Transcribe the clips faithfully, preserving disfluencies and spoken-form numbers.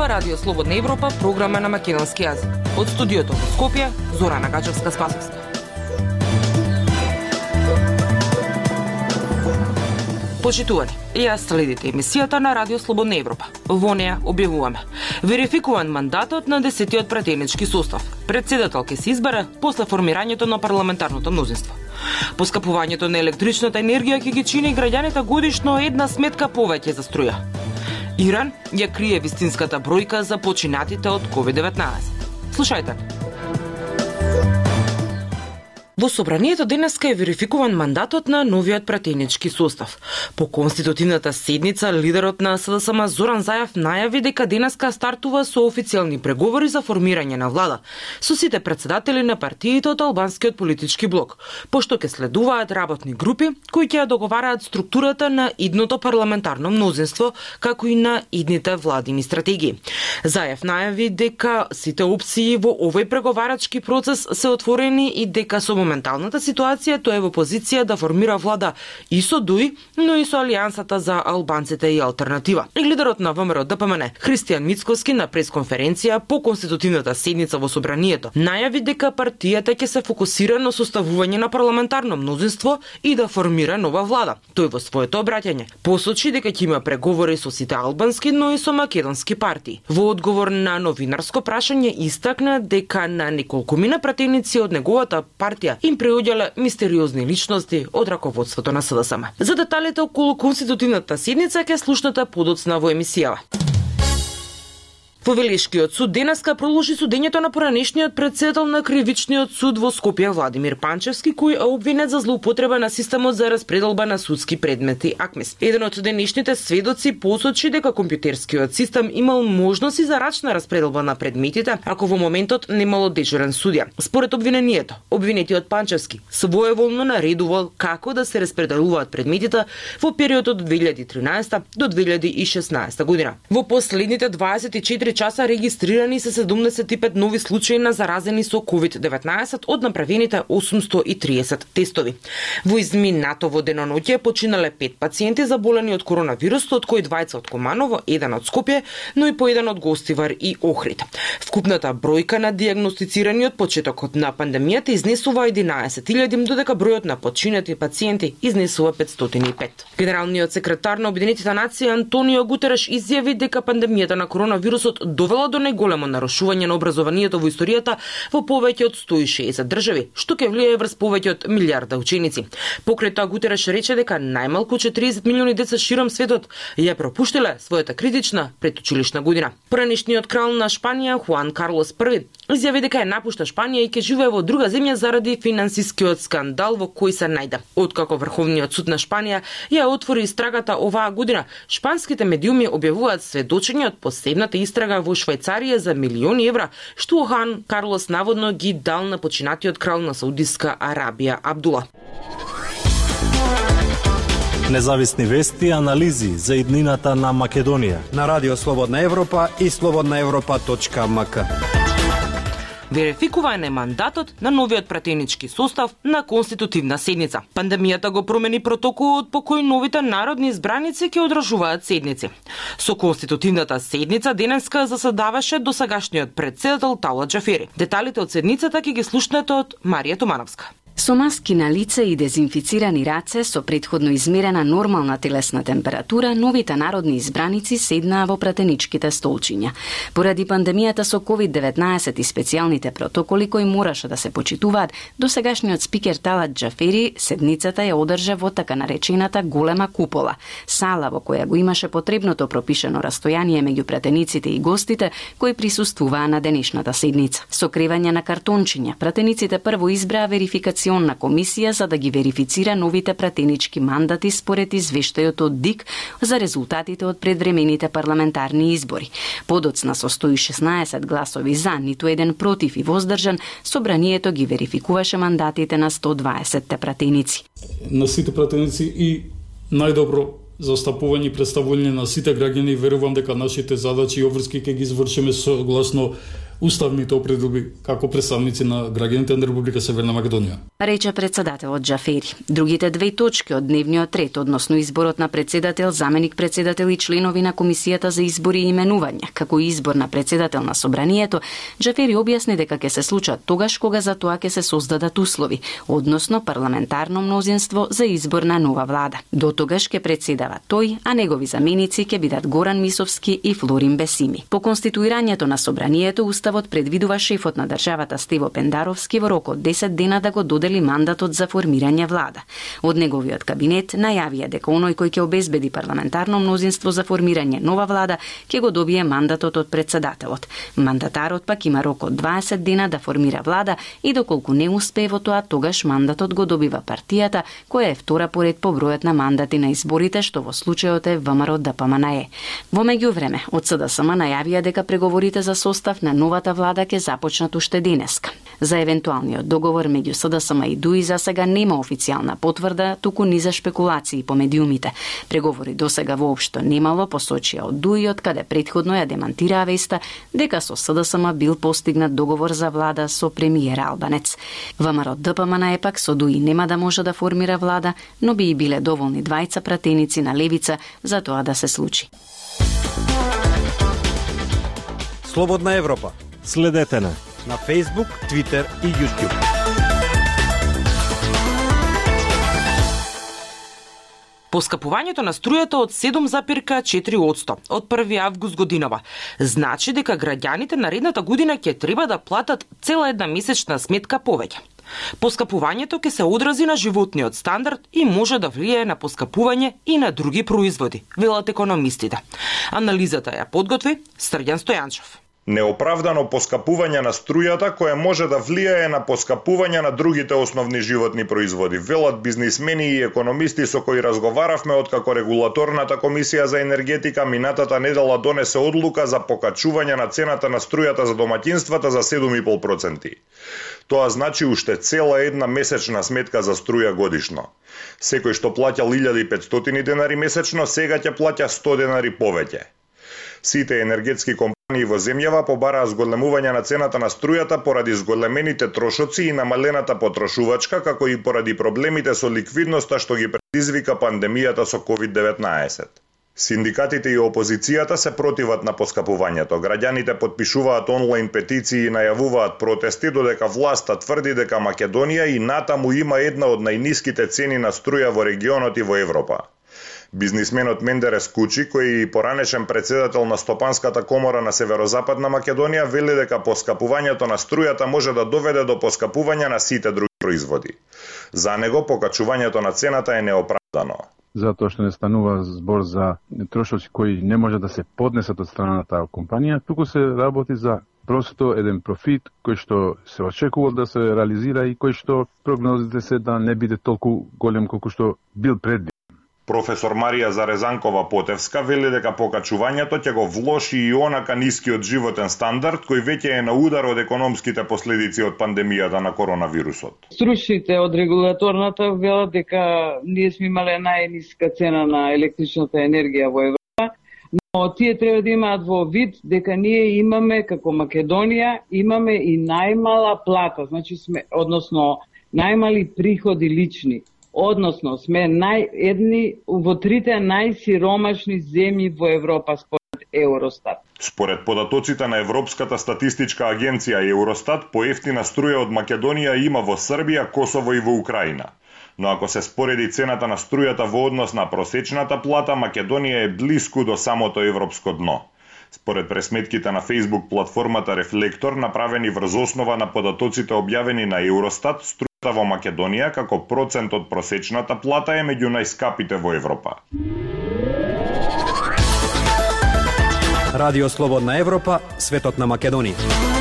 Ова Радио Слободна Европа, програма на македонски јазик. Од студиото во Скопје, Зорана Гачевска-Спасовска. Почитувани, ја следите емисијата на Радио Слободна Европа. Во неја објавуваме: верификуван мандатот на десетиот пратенички состав. Председател ќе се избере после формирањето на парламентарното мнозинство. Поскапувањето на електричната енергија ќе ги чини граѓаните годишно една сметка повеќе за струја. Иран ја крие вистинската бројка за починатите од ковид деветнаесет. Слушајте. Во собранието денеска е верификуван мандатот на новиот пратенички состав. По конститутивната седница, лидерот на СДСМ Зоран Заев најави дека денеска стартува со официјални преговори за формирање на влада со сите председатели на партиите од албанскиот политички блок, пошто ќе следуваат работни групи кои ќе ја договараат структурата на идното парламентарно мнозинство, како и на идните владини стратегии. Заев најави дека сите опции во овој преговарачки процес се отворени и дека со моменталната ситуација тој е во позиција да формира влада и со ДУИ, но и со Алијансата за албанците и алтернатива. И лидерот на ВМРО Д П М Н, Христијан Мицковски, на пресконференција по конститутивната седница во собранието, најави дека партијата ќе се фокусира на составување на парламентарно мнозинство и да формира нова влада. Тој во своето обраќање посочи дека ќе има преговори со сите албански, но и со македонски партии. Во одговор на новинарско прашање истакна дека на неколкумина пратеници од неговата партија им преоѓале мистериозни личности од раководството на СДСМ. За деталите околу конститутивната седница ќе слушнете подоцна во емисијава. Во Велешкиот суд денеска продолжи судењето на поранешниот председател на Кривичниот суд во Скопје Владимир Панчевски, кој е обвинет за злоупотреба на системот за распределба на судски предмети АКМИС. Еден од денешните сведоци посочи дека компјутерскиот систем имал можности за рачна распределба на предметите, ако во моментот немало дежурен судија. Според обвинението, обвинетиот Панчевски своеволно наредувал како да се распределуваат предметите во периодот од две илјади и тринаесета до две илјади и шеснаесета година. Во последните дваесет и четири часа регистрирани се седумдесет и пет нови случаи на заразени со ковид деветнаесет од направените осумсто и триесет тестови. Во изминатово деноноќе починале пет пациенти заболени од коронавирусот, од кои двајца од Команово, еден од Скопје, но и по еден од Гостивар и Охрид. Вкупната бројка на дијагностицирани од почетокот на пандемијата изнесува единаесет илјади, додека бројот на починати пациенти изнесува петстотини и пет. Генералниот секретар на Обединетите нации Антонио Гутереш изјави дека пандемијата на коронавирусот довела до најголемо нарушување на образованието во историјата во повеќе од сто и шеесет држави, што ќе влијае врз повеќе од милијарда ученици. Покрај тоа Гутереш рече дека најмалку четириесет милиони деца широм светот ја пропуштиле својата критична предучилишна година. Поранешниот крал на Шпанија Хуан Карлос Први изјави дека ја напушта Шпанија и ќе живее во друга земја заради финансискиот скандал во кој се најде. Откако Врховниот суд на Шпанија ја отвори истрагата оваа година, шпанските медиуми објавуваат сведочење од посебната истрага во Швајцарија за милиони евра, што Хан Карлос наводно ги дал на починатиот крал на Саудиска Арабија Абдула. Независни вести и анализи за иднината на Македонија на Радио Слободна Европа и слободна европа точка ем ка. Верификуван е мандатот на новиот пратенички состав на конститутивна седница. Пандемијата го промени протоколот по кој новите народни избраници ќе одржуваат седници. Со конститутивната седница денеска заседаваше досегашниот председател Талат Џафери. Деталите од седницата ќе ги слушнете од Марија Томановска. Со маски на лице и дезинфицирани раце, со предходно измерена нормална телесна температура, новите народни избраници седнаа во пратеничките столчиња. Поради пандемијата со ковид деветнаесет и специјалните протоколи кои мораше да се почитуваат, досегашниот спикер Талат Џафери седницата ја одржа во така наречената голема купола, сала во која го имаше потребното пропишено растојание меѓу пратениците и гостите кои присуствуваа на денешната седница. Со кревање на картончиња, пратениците прво избраа верификација на комисија за да ги верифицира новите пратенички мандати според извештајот од ДИК за резултатите од предвремените парламентарни избори. Подоцна со сто и шеснаесет гласови за, ниту еден против и воздржан, собранието ги верификуваше мандатите на сто дваесет пратеници. На сите пратеници и најдобро застапување и представување на сите граѓани, верувам дека нашите задачи и обврски ќе ги извршиме согласно уставните определби како представници на граѓаните на Република Северна Македонија. Рече председателот Џафери. Другите две точки од дневниот ред, односно изборот на председател, заменик председател и членови на Комисијата за избори и именувања, како и избор на председател на собранието, Џафери објасни дека ќе се случат тогаш кога за тоа ќе се создадат услови, односно парламентарно мнозинство за избор на нова влада. До тогаш ќе председава тој, а негови заменици ќе бидат Горан Мисовски и Флорин Бесими. По конституирањето на собранието, уставот предвидува шефот на државата Стево Пендаровски во рок од десет дена да го додели мандатот за формирање влада. Од неговиот кабинет најавија дека оној кој ќе обезбеди парламентарно мнозинство за формирање нова влада ќе го добие мандатот од председателот. Мандатарот пак има рок од дваесет дена да формира влада и доколку не успее во тоа, тогаш мандатот го добива партијата која е втора поред по бројот на мандати на изборите, што во случајот е ВМРО-ДПМНЕ. Во меѓувреме, од СДСМ најавија дека преговорите за состав на новата влада ќе започнат уште денеска. За евентуалниот договор меѓу СДСМ и ДУИ за сега нема официјална потврда, туку низа шпекулации по медиумите. Преговори досега воопшто немало, посочија од ДУИ, од каде претходно ја демантираа веста дека со СДСМ бил постигнат договор за влада со премиер Албанец. ВМРО-ДПМНЕ пак со ДУИ нема да може да формира влада, но би и биле доволни двајца пратеници на левица за тоа да се случи. Слободна Европа. Следете на на Facebook, Twitter и YouTube. Поскапувањето на струјата од седум запирка четири одсто од први август годинава значи дека граѓаните наредната година ќе треба да платат цела една месечна сметка повеќе. Поскапувањето ќе се одрази на животниот стандард и може да влијае на поскапување и на други производи, велат економистите. Анализата ја подготви Срѓан Стојанчов. Неоправдано поскапување на струјата кое може да влијае на поскапување на другите основни животни производи, велат бизнисмени и економисти со кои разговаравме откако регулаторната комисија за енергетика минатата недела донесе одлука за покачување на цената на струјата за домаќинствата за седум и пол проценти. Тоа значи уште цела една месечна сметка за струја годишно. Секој што плаќал илјада и петстотини денари месечно, сега ќе плаќа сто денари повеќе. Сите енергетски компании во земјава побараа зголемување на цената на струјата поради зголемените трошоци и намалената потрошувачка, како и поради проблемите со ликвидноста што ги предизвика пандемијата со ковид деветнаесет. Синдикатите и опозицијата се противат на поскапувањето. Граѓаните потпишуваат онлайн петиции и најавуваат протести, додека власта тврди дека Македонија и натаму има една од најниските цени на струја во регионот и во Европа. Бизнисменот Мендерес Кучи, кој е и поранешен председател на Стопанската комора на Северозападна Македонија, вели дека поскапувањето на струјата може да доведе до поскапување на сите други производи. За него покачувањето на цената е неоправдано. Затоа што не станува збор за трошоци кои не може да се поднесат од страна на таа компанија, туку се работи за просто еден профит кој што се очекува да се реализира и кој што прогнозите се да не биде толку голем колку што бил предвиден. Професор Марија Зарезанкова Потевска вели дека покачувањето ќе го влоши и онака нискиот животен стандард кој веќе е на удар од економските последици од пандемијата на коронавирусот. Стручните од регулаторната велат дека ние сме имале најниска цена на електричната енергија во Европа, но тие треба да имаат во вид дека ние имаме како Македонија имаме и најмала плата, значи сме односно најмали приходи лични. Односно, сме нај, едни во трите најсиромашни земји во Европа според Евростат. Според податоците на Европската статистичка агенција Евростат, поевтина струја од Македонија има во Србија, Косово и во Украина. Но ако се спореди цената на струјата во однос на просечната плата, Македонија е блиску до самото европско дно. Според пресметките на Facebook платформата Рефлектор, направени врз основа на податоците објавени на Евростат, струјата во Македонија како процент од просечната плата е меѓу најскапите во Европа. Радио Слободна Европа, светот на Македонија.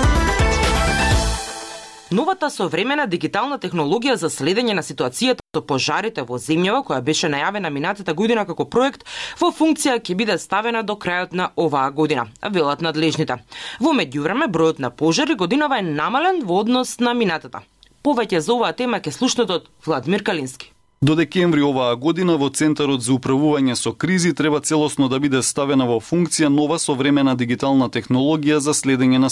Новата современа дигитална технологија за следење на ситуацијата со пожарите во земјава, која беше најавена минатата година како проект, во функција ќе биде ставена до крајот на оваа година, велат надлежните. Во меѓувреме, бројот на пожари годинава е намален во однос на минатата. Повеќе за оваа тема ќе слушнете од Владимир Калински. До декември оваа година во Центарот за управување со кризи треба целосно да биде ставена во функција нова современа дигитална технологија за следење на ситуацијата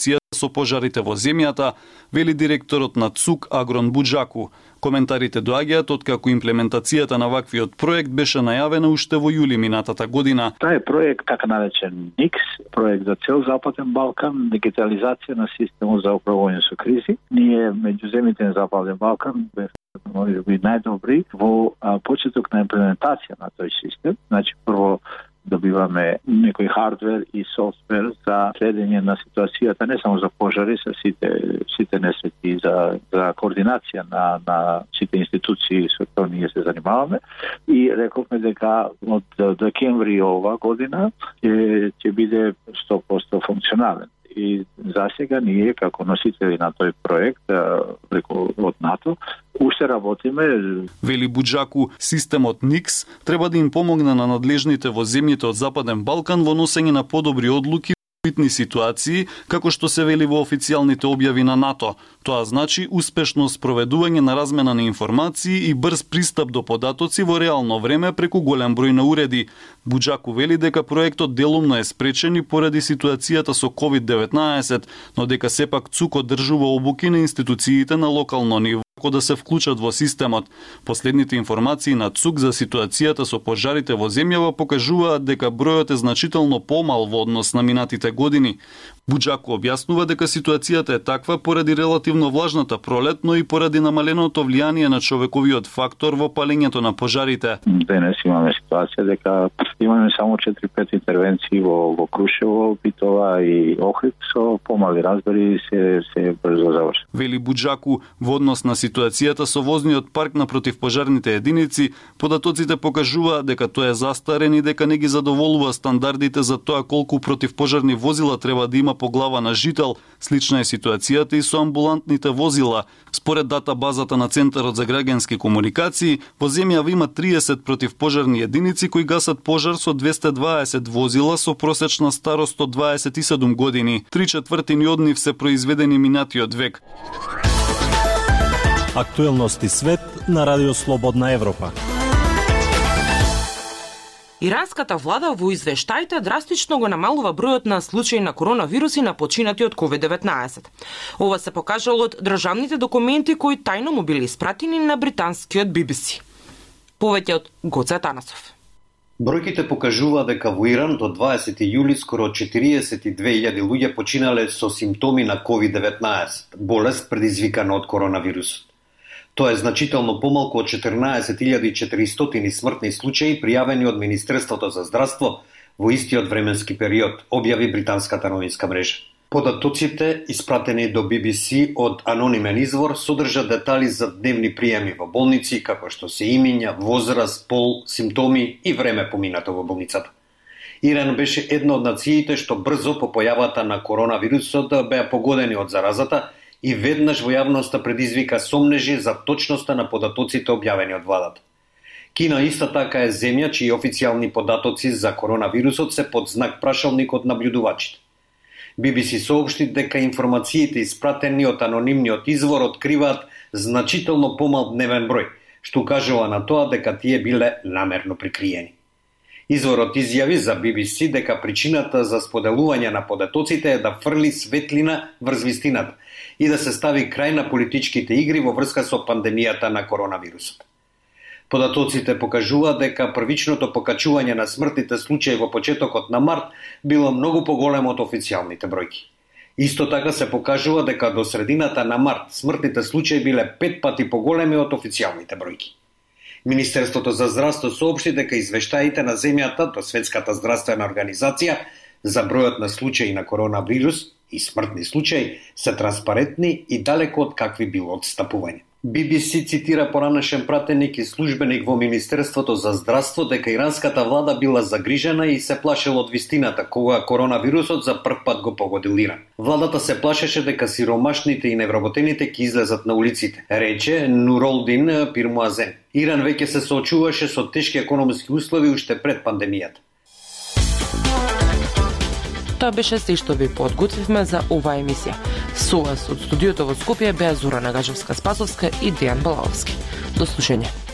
ситуацијата со пожарите во земјата, вели директорот на ЦУК Агрон Буџаку. Коментарите доаѓаат откако имплементацијата на ваквиот проект беше најавена уште во јули минатата година. Тај проект, така наречен НИКС, проект за цел Западен Балкан, дигитализација на системот за управување со кризи. Ние меѓу земјите на Западен Балкан може би најдобри во а, почеток на имплементација на тој систем. Значи, прво добиваме некој хардвер и софтвер за следење на ситуацијата, не само за пожари, со сите сите несрети, за за координација на на сите институции со кои ние се занимаваме, и рековме дека од декември ова година ќе ќе биде сто проценти функционален. И засега ние како носители на тој проект преку од НАТО уште работиме. Вели Буџаку, системот НИКС треба да им помогне на надлежните во земјите од Западен Балкан во носење на подобри одлуки во битни ситуации, како што се вели во официјалните објави на НАТО. Тоа значи успешно спроведување на размена на информации и брз пристап до податоци во реално време преку голем број на уреди. Буџаку вели дека проектот делумно е спречен и поради ситуацијата со ковид деветнаесет, но дека сепак ЦУК одржува обуки на институциите на локално ниво како да се вклучат во системот. Последните информации на ЦУК за ситуацијата со пожарите во земјава покажуваат дека бројот е значително помал во однос на минатите години. Буџаку објаснува дека ситуацијата е таква поради релативно влажната пролет, но и поради намаленото влијание на човековиот фактор во палењето на пожарите. Денес имаме ситуација дека имаме само четири-пет интервенции во, во Крушево, Битола и Охрид, со помали разбери се, се брзо заврши. Вели Буџаку, во однос на ситуацијата со возниот парк на противпожарните единици, податоците покажуваат дека тоа е застарен и дека не ги задоволува стандардите за тоа колку противпожарни возила треба да има по глава на жител. Слична е ситуацијата и со амбулантните возила. Според датабазата на Центарот за граѓански комуникации, во земјава има триесет противпожарни единици кои гасат пожар со двесте и дваесет возила со просечна старост од дваесет и седум години. Три четвртини од нив се произведени минатиот век. Актуелности свет на Радио Слободна Европа. Иранската влада во извештаите драстично го намалува бројот на случаи на коронавируси на починати од ковид деветнаесет. Ова се покажало од државните документи кои тајно му били испратени на британскиот Би Би Си. Повеќе од Гоце Атанасов. Бројките покажуваат дека во Иран до дваесети јули скоро четириесет и две илјади луѓе починале со симптоми на ковид деветнаесет, болест предизвикана од коронавирусот. Тоа е значително помалку од четрнаесет илјади и четиристотини смртни случаи пријавени од Министерството за здравство во истиот временски период, објави британската новинска мрежа. Податоците, испратени до Би Би Си од анонимен извор, содржат детали за дневни приеми во болници, како што се имиња, возраст, пол, симптоми и време поминато во болницата. Иран беше една од нациите што брзо по појавата на коронавирусот беа погодени од заразата и веднаш во јавноста предизвика сомнежи за точноста на податоците објавени од владата. Кина иста така е земја чии официјални податоци за коронавирусот се под знак прашалник од набљудувачите. Би Би Си соопшти дека информациите испратени од анонимниот извор откриваат значително помал дневен број, што укажува на тоа дека тие биле намерно прикриени. Изворот изјави за Би Би Си дека причината за споделување на податоците е да фрли светлина врз вистината и да се стави крај на политичките игри во врска со пандемијата на коронавирусот. Податоците покажуваат дека првичното покачување на смртните случаи во почетокот на март било многу поголемо од официјалните бројки. Исто така се покажува дека до средината на март смртните случаи биле пет пати поголеми од официјалните бројки. Министерството за здравство соопшти дека извештаите на земјата до Светската здравствена организација за бројот на случаи на коронавирус и смртни случаи се транспарентни и далеко од какви било одстапување. Би Би Си цитира поранешен пратеник и службеник во Министерството за здравство дека иранската влада била загрижена и се плашела од вистината кога коронавирусот за прв пат го погодил Иран. Владата се плашеше дека сиромашните и невработените ќе излезат на улиците, рече Нуролдин Пирмуазен. Иран веќе се соочуваше со тешки економски услови уште пред пандемијата. Тоа беше се што ви подготвивме за оваа емисија. Со вас од студиото во Скопје беа Зора Нагажевска-Спасовска и Дејан Балаовски. До слушање.